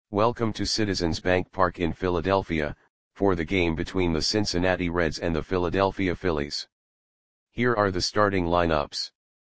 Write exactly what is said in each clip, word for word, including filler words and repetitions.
Welcome to Citizens Bank Park in Philadelphia, for the game between the Cincinnati Reds and the Philadelphia Phillies. Here are the starting lineups.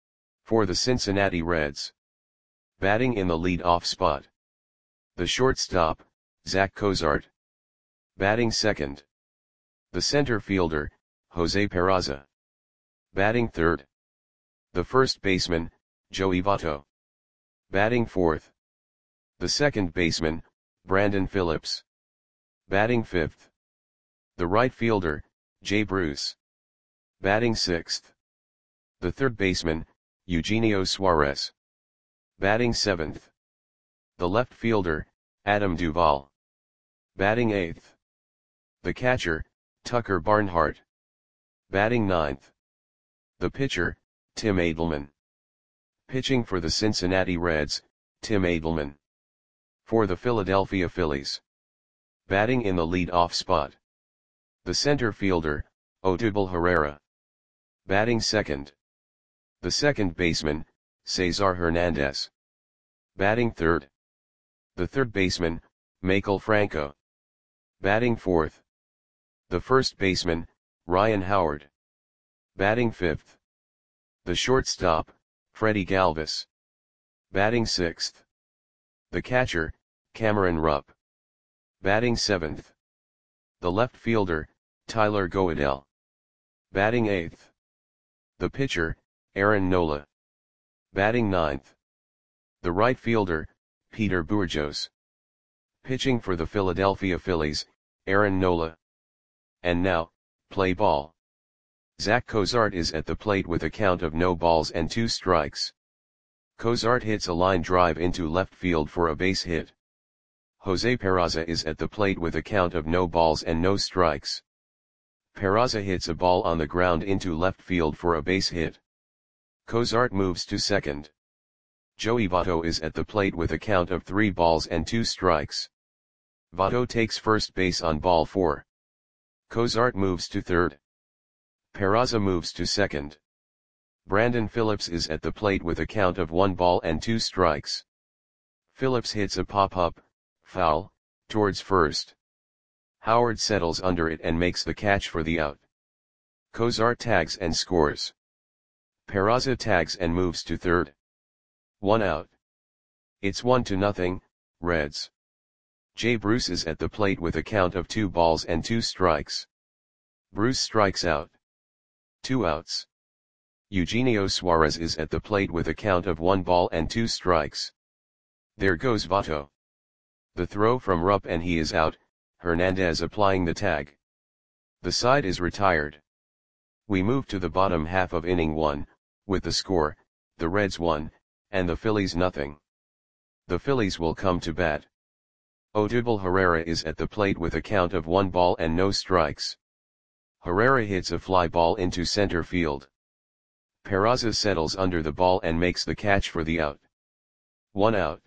For the Cincinnati Reds. Batting in the lead-off spot. The shortstop, Zach Cozart. Batting second. The center fielder, Jose Peraza. Batting third. The first baseman, Joey Votto. Batting fourth. The second baseman, Brandon Phillips. Batting fifth. The right fielder, Jay Bruce. Batting sixth. The third baseman, Eugenio Suarez. Batting seventh. The left fielder, Adam Duvall. Batting eighth. The catcher, Tucker Barnhart. Batting ninth. The pitcher, Tim Adelman. Pitching for the Cincinnati Reds, Tim Adelman. For the Philadelphia Phillies. Batting in the lead-off spot. The center fielder, Odubel Herrera. Batting second. The second baseman, Cesar Hernandez. Batting third. The third baseman, Maikel Franco. Batting fourth. The first baseman, Ryan Howard. Batting fifth. The shortstop, Freddie Galvis. Batting sixth. The catcher, Cameron Rupp. Batting seventh. The left fielder, Tyler Goedel. Batting eighth. The pitcher, Aaron Nola. Batting ninth. The right fielder, Peter Bourjos. Pitching for the Philadelphia Phillies, Aaron Nola. And now, play ball. Zach Cozart is at the plate with a count of no balls and two strikes. Cozart hits a line drive into left field for a base hit. Jose Peraza is at the plate with a count of no balls and no strikes. Peraza hits a ball on the ground into left field for a base hit. Cozart moves to second. Joey Votto is at the plate with a count of three balls and two strikes. Votto takes first base on ball four. Cozart moves to third. Peraza moves to second. Brandon Phillips is at the plate with a count of one ball and two strikes. Phillips hits a pop-up, foul, towards first. Howard settles under it and makes the catch for the out. Cozart tags and scores. Peraza tags and moves to third. One out. It's one to nothing, Reds. Jay Bruce is at the plate with a count of two balls and two strikes. Bruce strikes out. Two outs. Eugenio Suarez is at the plate with a count of one ball and two strikes. There goes Votto. The throw from Rupp and he is out, Hernandez applying the tag. The side is retired. We move to the bottom half of inning one, with the score, the Reds one, and the Phillies nothing. The Phillies will come to bat. Odubel Herrera is at the plate with a count of one ball and no strikes. Herrera hits a fly ball into center field. Peraza settles under the ball and makes the catch for the out. One out.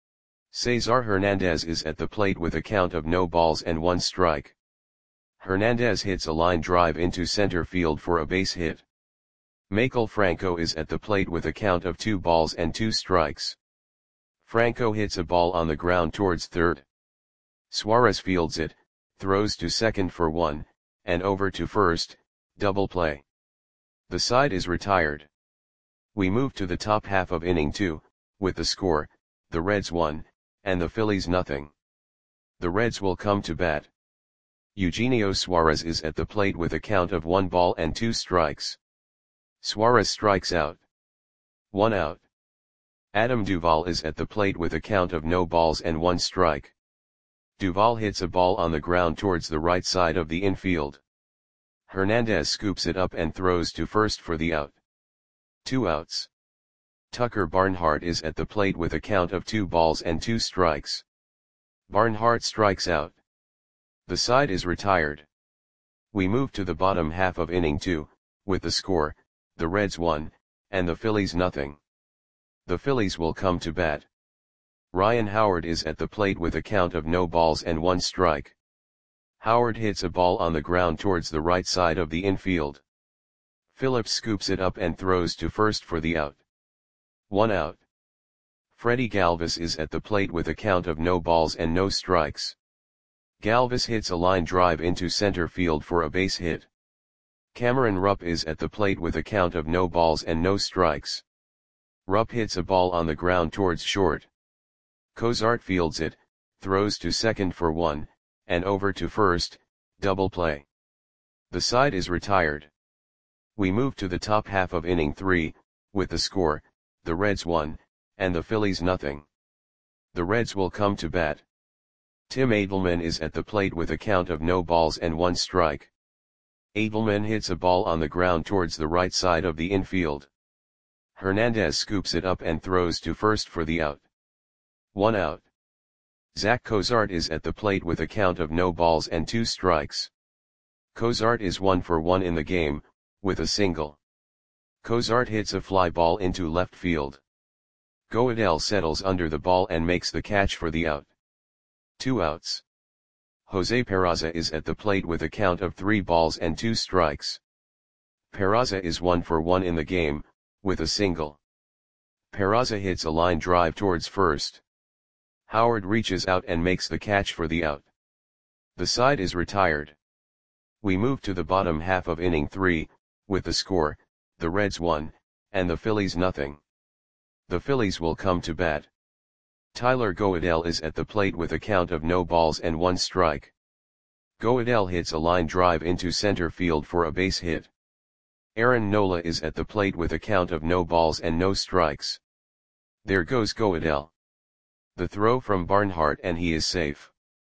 Cesar Hernandez is at the plate with a count of no balls and one strike. Hernandez hits a line drive into center field for a base hit. Maikel Franco is at the plate with a count of two balls and two strikes. Franco hits a ball on the ground towards third. Suarez fields it, throws to second for one, and over to first, double play. The side is retired. We move to the top half of inning two, with the score, the Reds one, and the Phillies nothing. The Reds will come to bat. Eugenio Suarez is at the plate with a count of one ball and two strikes. Suarez strikes out. One out. Adam Duvall is at the plate with a count of no balls and one strike. Duvall hits a ball on the ground towards the right side of the infield. Hernandez scoops it up and throws to first for the out. Two outs. Tucker Barnhart is at the plate with a count of two balls and two strikes. Barnhart strikes out. The side is retired. We move to the bottom half of inning two, with the score, the Reds one, and the Phillies nothing. The Phillies will come to bat. Ryan Howard is at the plate with a count of no balls and one strike. Howard hits a ball on the ground towards the right side of the infield. Phillips scoops it up and throws to first for the out. One out. Freddie Galvis is at the plate with a count of no balls and no strikes. Galvis hits a line drive into center field for a base hit. Cameron Rupp is at the plate with a count of no balls and no strikes. Rupp hits a ball on the ground towards short. Cozart fields it, throws to second for one, and over to first, double play. The side is retired. We move to the top half of inning three, with the score, the Reds one, and the Phillies nothing. The Reds will come to bat. Tim Adelman is at the plate with a count of no balls and one strike. Adelman hits a ball on the ground towards the right side of the infield. Hernandez scoops it up and throws to first for the out. One out. Zach Cozart is at the plate with a count of no balls and two strikes. Cozart is one for one in the game, with a single. Cozart hits a fly ball into left field. Goodell settles under the ball and makes the catch for the out. Two outs. Jose Peraza is at the plate with a count of three balls and two strikes. Peraza is one for one in the game, with a single. Peraza hits a line drive towards first. Howard reaches out and makes the catch for the out. The side is retired. We move to the bottom half of inning three, with the score, the Reds one, and the Phillies nothing. The Phillies will come to bat. Tyler Goodell is at the plate with a count of no balls and one strike. Goodell hits a line drive into center field for a base hit. Aaron Nola is at the plate with a count of no balls and no strikes. There goes Goodell. The throw from Barnhart and he is safe.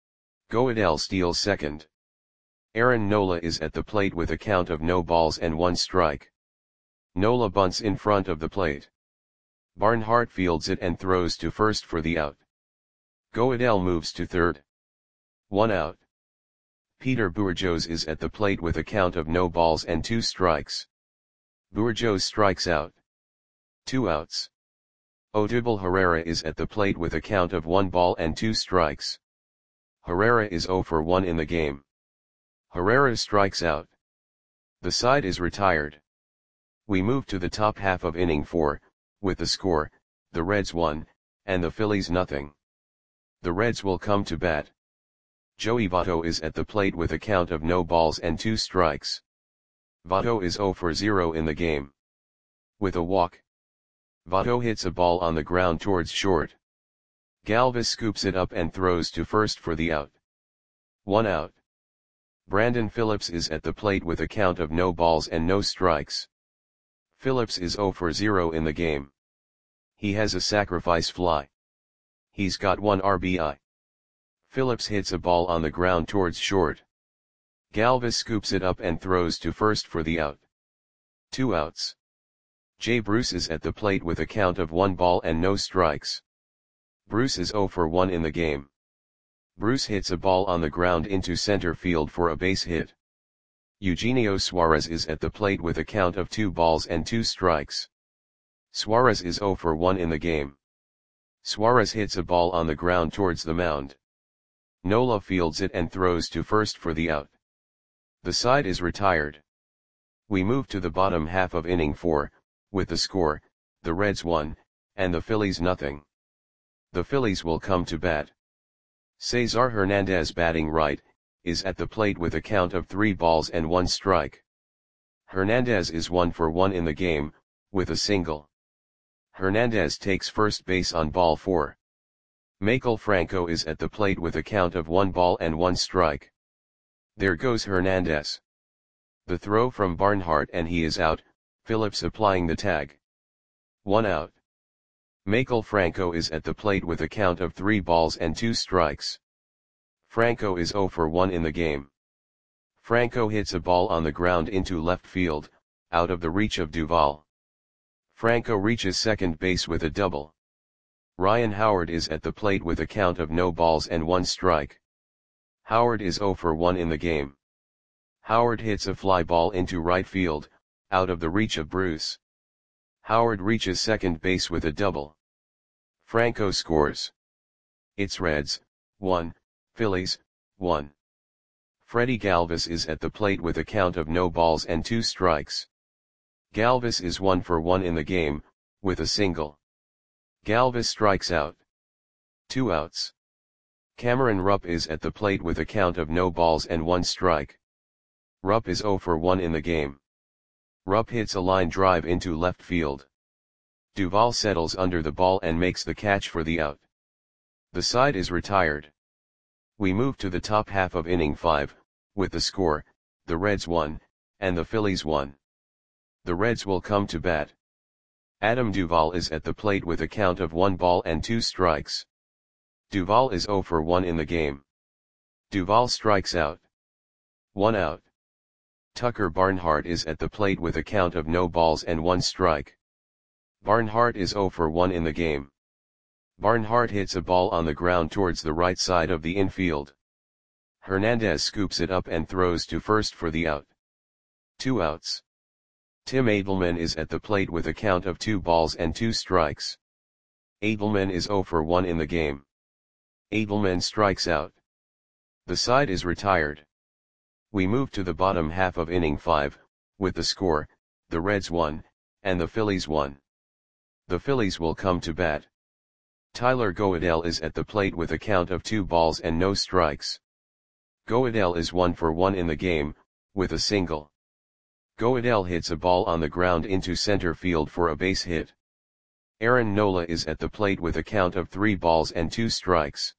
Goodell steals second. Aaron Nola is at the plate with a count of no balls and one strike. Nola bunts in front of the plate. Barnhart fields it and throws to first for the out. Goodell moves to third. One out. Peter Bourjos is at the plate with a count of no balls and two strikes. Bourjos strikes out. Two outs. Odubel Herrera is at the plate with a count of one ball and two strikes. Herrera is zero for one in the game. Herrera strikes out. The side is retired. We move to the top half of inning four, with the score, the Reds one, and the Phillies nothing. The Reds will come to bat. Joey Votto is at the plate with a count of no balls and two strikes. Votto is zero for zero in the game. With a walk. Votto hits a ball on the ground towards short. Galvis scoops it up and throws to first for the out. One out. Brandon Phillips is at the plate with a count of no balls and no strikes. Phillips is zero for zero in the game. He has a sacrifice fly. He's got one R B I. Phillips hits a ball on the ground towards short. Galvis scoops it up and throws to first for the out. Two outs. Jay Bruce is at the plate with a count of one ball and no strikes. Bruce is zero for one in the game. Bruce hits a ball on the ground into center field for a base hit. Eugenio Suarez is at the plate with a count of two balls and two strikes. Suarez is zero for one in the game. Suarez hits a ball on the ground towards the mound. Nola fields it and throws to first for the out. The side is retired. We move to the bottom half of inning four, with the score, the Reds one, and the Phillies nothing. The Phillies will come to bat. Cesar Hernandez, batting right, is at the plate with a count of three balls and one strike. Hernandez is one for one in the game, with a single. Hernandez takes first base on ball four. Maikel Franco is at the plate with a count of one ball and one strike. There goes Hernandez. The throw from Barnhart and he is out, Phillips applying the tag. One out. Maikel Franco is at the plate with a count of three balls and two strikes. Franco is zero for one in the game. Franco hits a ball on the ground into left field, out of the reach of Duvall. Franco reaches second base with a double. Ryan Howard is at the plate with a count of no balls and one strike. Howard is zero for one in the game. Howard hits a fly ball into right field, out of the reach of Bruce. Howard reaches second base with a double. Franco scores. It's Reds, one, Phillies, one. Freddie Galvis is at the plate with a count of no balls and two strikes. Galvis is one for one in the game, with a single. Galvis strikes out. Two outs. Cameron Rupp is at the plate with a count of no balls and one strike. Rupp is oh for one in the game. Rupp hits a line drive into left field. Duvall settles under the ball and makes the catch for the out. The side is retired. We move to the top half of inning five, with the score, the Reds won, and the Phillies won. The Reds will come to bat. Adam Duvall is at the plate with a count of one ball and two strikes. Duvall is oh for one in the game. Duvall strikes out. One out. Tucker Barnhart is at the plate with a count of no balls and one strike. Barnhart is oh for one in the game. Barnhart hits a ball on the ground towards the right side of the infield. Hernandez scoops it up and throws to first for the out. Two outs. Tim Edelman is at the plate with a count of two balls and two strikes. Edelman is oh for one in the game. Edelman strikes out. The side is retired. We move to the bottom half of inning five, with the score, the Reds won, and the Phillies won. The Phillies will come to bat. Tyler Goeddel is at the plate with a count of two balls and no strikes. Goeddel is one for one in the game, with a single. Goeddel hits a ball on the ground into center field for a base hit. Aaron Nola is at the plate with a count of three balls and two strikes.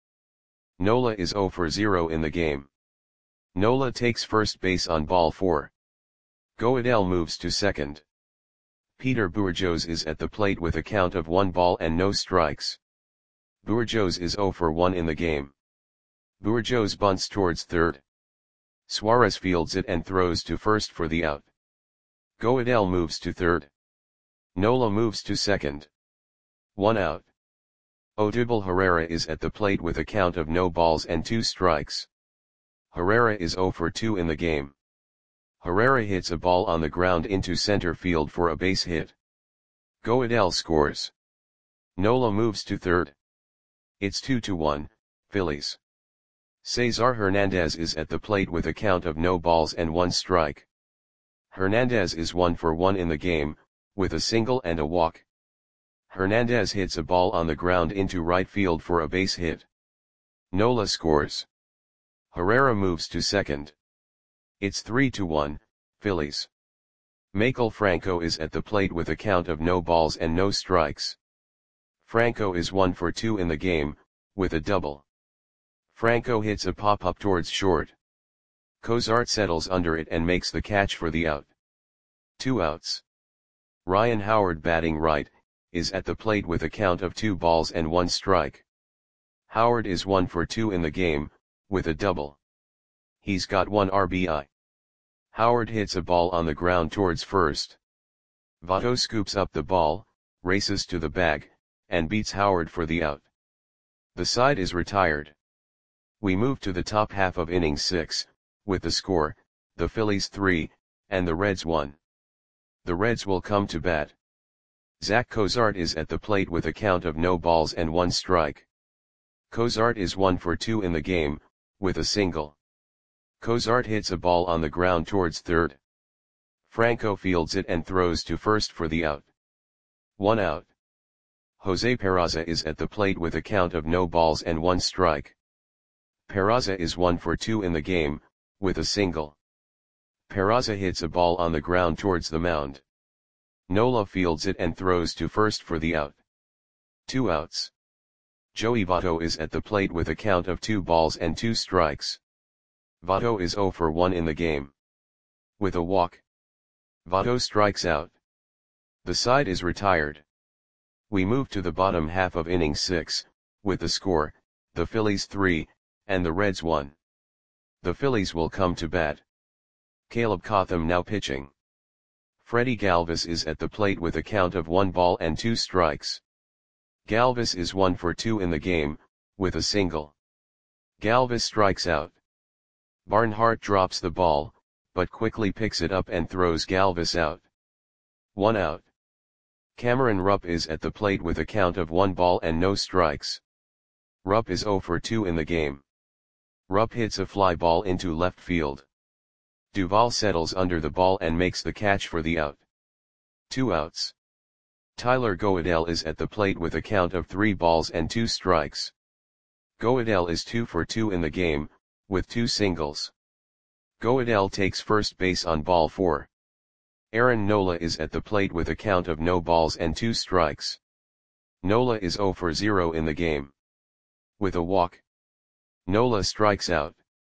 Nola is oh for zero in the game. Nola takes first base on ball four. Goeddel moves to second. Peter Bourjos is at the plate with a count of one ball and no strikes. Bourjos is oh for one in the game. Bourjos bunts towards third. Suarez fields it and throws to first for the out. Goeddel moves to third. Nola moves to second. One out. Odubel Herrera is at the plate with a count of no balls and two strikes. Herrera is oh for two in the game. Herrera hits a ball on the ground into center field for a base hit. Goeddel scores. Nola moves to third. It's two to one, Phillies. Cesar Hernandez is at the plate with a count of no balls and one strike. Hernandez is one for one in the game, with a single and a walk. Hernandez hits a ball on the ground into right field for a base hit. Nola scores. Herrera moves to second. It's three to one, Phillies. Maikel Franco is at the plate with a count of no balls and no strikes. Franco is one for two in the game, with a double. Franco hits a pop-up towards short. Cozart settles under it and makes the catch for the out. Two outs. Ryan Howard, batting right, is at the plate with a count of two balls and one strike. Howard is one for two in the game, with a double. He's got one R B I. Howard hits a ball on the ground towards first. Votto scoops up the ball, races to the bag, and beats Howard for the out. The side is retired. We move to the top half of inning six, with the score, the Phillies three, and the Reds one. The Reds will come to bat. Zach Cozart is at the plate with a count of no balls and one strike. Cozart is one for two in the game, with a single. Cozart hits a ball on the ground towards third. Franco fields it and throws to first for the out. One out. Jose Peraza is at the plate with a count of no balls and one strike. Peraza is one for two in the game, with a single. Peraza hits a ball on the ground towards the mound. Nola fields it and throws to first for the out. Two outs. Joey Votto is at the plate with a count of two balls and two strikes. Votto is oh for one in the game. With a walk. Votto strikes out. The side is retired. We move to the bottom half of inning six, with the score, the Phillies three, and the Reds one. The Phillies will come to bat. Caleb Cotham now pitching. Freddie Galvis is at the plate with a count of one ball and two strikes. Galvis is one for two in the game, with a single. Galvis strikes out. Barnhart drops the ball, but quickly picks it up and throws Galvis out. One out. Cameron Rupp is at the plate with a count of one ball and no strikes. Rupp is oh for two in the game. Rupp hits a fly ball into left field. Duvall settles under the ball and makes the catch for the out. Two outs. Tyler Goeddel is at the plate with a count of three balls and two strikes. Goeddel is two for two in the game, with two singles. Goeddel takes first base on ball four. Aaron Nola is at the plate with a count of no balls and two strikes. Nola is zero for zero in the game. With a walk, Nola strikes out.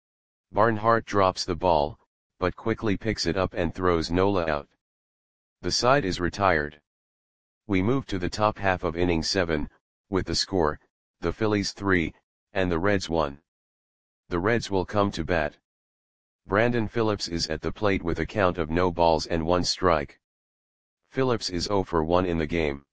Barnhart drops the ball, but quickly picks it up and throws Nola out. The side is retired. We move to the top half of inning seven, with the score, the Phillies three, and the Reds one. The Reds will come to bat. Brandon Phillips is at the plate with a count of no balls and one strike. Phillips is zero for one in the game.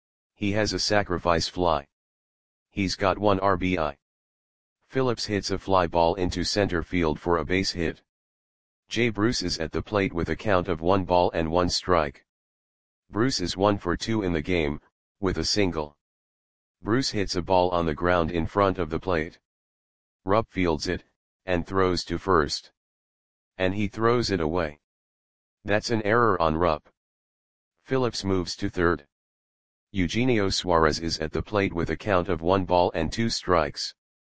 He has a sacrifice fly. He's got one R B I. Phillips hits a fly ball into center field for a base hit. Jay Bruce is at the plate with a count of one ball and one strike. Bruce is one for two in the game, with a single. Bruce hits a ball on the ground in front of the plate. Rupp fields it, and throws to first. And he throws it away. That's an error on Rupp. Phillips moves to third. Eugenio Suarez is at the plate with a count of one ball and two strikes.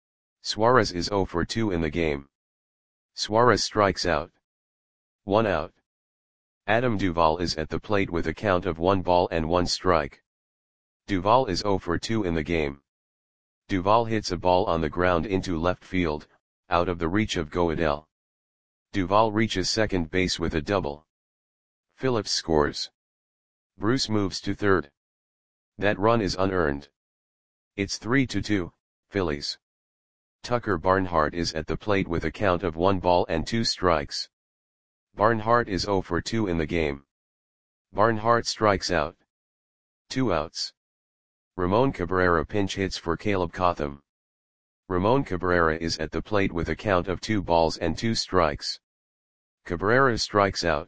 Suarez is zero for two in the game. Suarez strikes out. One out. Adam Duvall is at the plate with a count of one ball and one strike. Duvall is zero for two in the game. Duvall hits a ball on the ground into left field, out of the reach of Goeddel. Duvall reaches second base with a double. Phillips scores. Bruce moves to third. That run is unearned. It's three to two, Phillies. Tucker Barnhart is at the plate with a count of one ball and two strikes. Barnhart is zero for two in the game. Barnhart strikes out. Two outs. Ramon Cabrera pinch hits for Caleb Cotham. Ramon Cabrera is at the plate with a count of two balls and two strikes. Cabrera strikes out.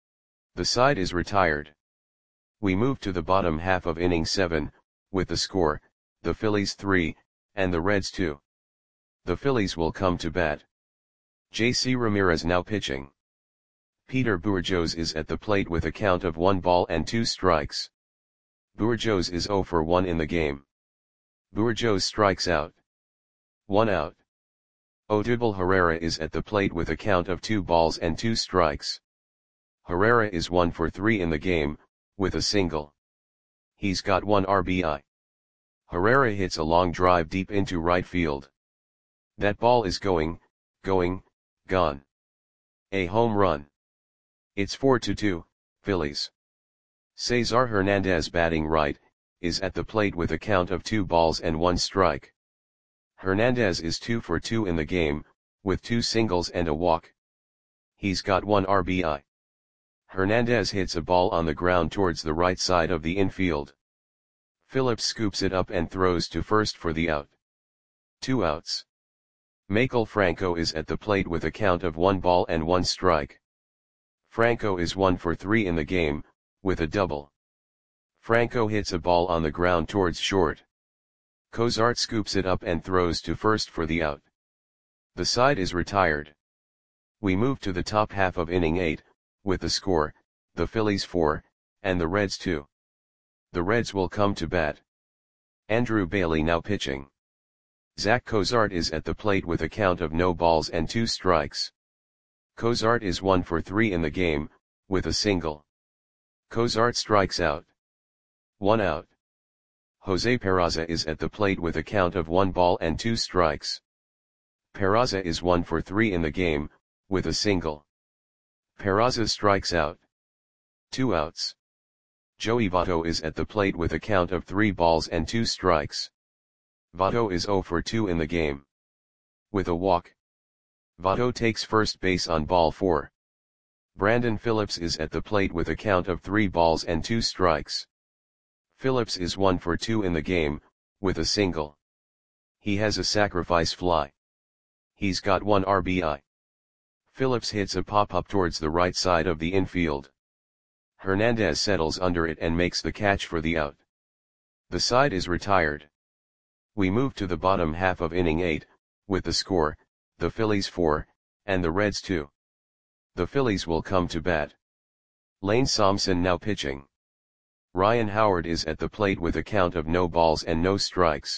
The side is retired. We move to the bottom half of inning seven, with the score, the Phillies three, and the Reds two. The Phillies will come to bat. J C Ramirez now pitching. Peter Bourjos is at the plate with a count of one ball and two strikes. Bourjos is zero for one in the game. Bourjos strikes out. One out. Odubel Herrera is at the plate with a count of two balls and two strikes. Herrera is one for three in the game, with a single. He's got one R B I. Herrera hits a long drive deep into right field. That ball is going, going, gone. A home run. It's four to two, Phillies. Cesar Hernandez batting right, is at the plate with a count of two balls and one strike. Hernandez is two for two in the game, with two singles and a walk. He's got one R B I. Hernandez hits a ball on the ground towards the right side of the infield. Phillips scoops it up and throws to first for the out. Two outs. Maikel Franco is at the plate with a count of one ball and one strike. Franco is one for three in the game, with a double. Franco hits a ball on the ground towards short. Cozart scoops it up and throws to first for the out. The side is retired. We move to the top half of inning eight, with the score, the Phillies four, and the Reds two. The Reds will come to bat. Andrew Bailey now pitching. Zach Cozart is at the plate with a count of no balls and two strikes. Cozart is one for three in the game, with a single. Cozart strikes out. One out. Jose Peraza is at the plate with a count of one ball and two strikes. Peraza is one for three in the game, with a single. Peraza strikes out. Two outs. Joey Votto is at the plate with a count of three balls and two strikes. Votto is zero for two in the game. With a walk. Votto takes first base on ball four. Brandon Phillips is at the plate with a count of three balls and two strikes. Phillips is one for two in the game, with a single. He has a sacrifice fly. He's got one R B I. Phillips hits a pop-up towards the right side of the infield. Hernandez settles under it and makes the catch for the out. The side is retired. We move to the bottom half of inning eight, with the score, the Phillies four, and the Reds two. The Phillies will come to bat. Lane Thompson now pitching. Ryan Howard is at the plate with a count of no balls and no strikes.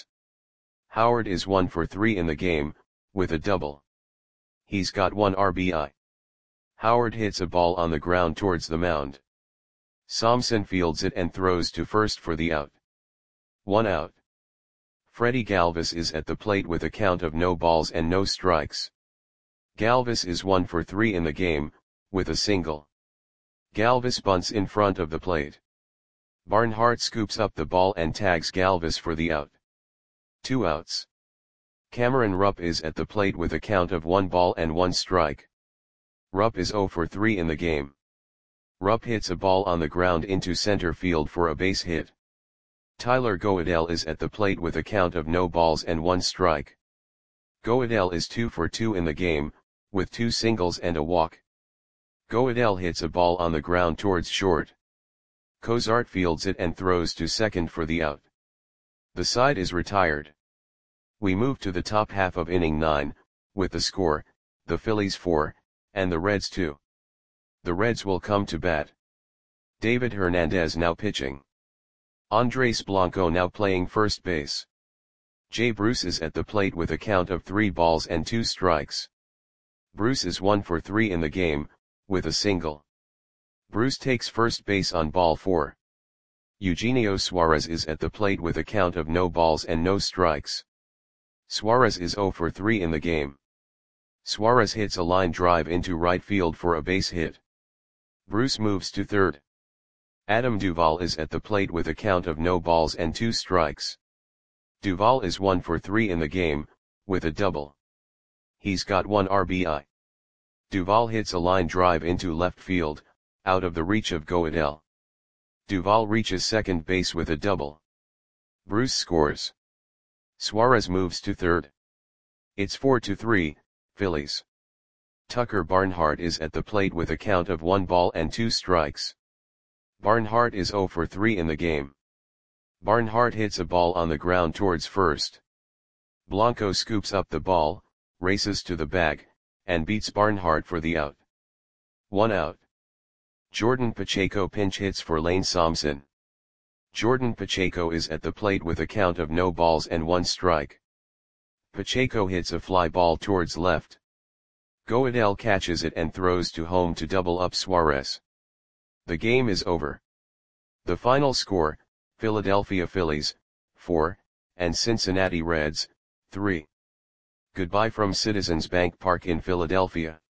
Howard is one for three in the game, with a double. He's got one R B I. Howard hits a ball on the ground towards the mound. Somson fields it and throws to first for the out. One out. Freddie Galvis is at the plate with a count of no balls and no strikes. Galvis is one for three in the game, with a single. Galvis bunts in front of the plate. Barnhart scoops up the ball and tags Galvis for the out. Two outs. Cameron Rupp is at the plate with a count of one ball and one strike. Rupp is zero for three in the game. Rupp hits a ball on the ground into center field for a base hit. Tyler Goedel is at the plate with a count of no balls and one strike. Goedel is two for two in the game, with two singles and a walk. Goedel hits a ball on the ground towards short. Cozart fields it and throws to second for the out. The side is retired. We move to the top half of inning nine, with the score, the Phillies four, and the Reds two. The Reds will come to bat. David Hernandez now pitching. Andres Blanco now playing first base. Jay Bruce is at the plate with a count of three balls and two strikes. Bruce is one for three in the game, with a single. Bruce takes first base on ball four. Eugenio Suarez is at the plate with a count of no balls and no strikes. Suarez is zero for three in the game. Suarez hits a line drive into right field for a base hit. Bruce moves to third. Adam Duvall is at the plate with a count of no balls and two strikes. Duvall is one for three in the game, with a double. He's got one R B I. Duvall hits a line drive into left field, out of the reach of Goedel. Duvall reaches second base with a double. Bruce scores. Suarez moves to third. It's four to three, Phillies. Tucker Barnhart is at the plate with a count of one ball and two strikes. Barnhart is zero for three in the game. Barnhart hits a ball on the ground towards first. Blanco scoops up the ball, races to the bag, and beats Barnhart for the out. One out. Jordan Pacheco pinch hits for Lane Somson. Jordan Pacheco is at the plate with a count of no balls and one strike. Pacheco hits a fly ball towards left. Goedel catches it and throws to home to double up Suarez. The game is over. The final score, Philadelphia Phillies, four, and Cincinnati Reds, three. Goodbye from Citizens Bank Park in Philadelphia.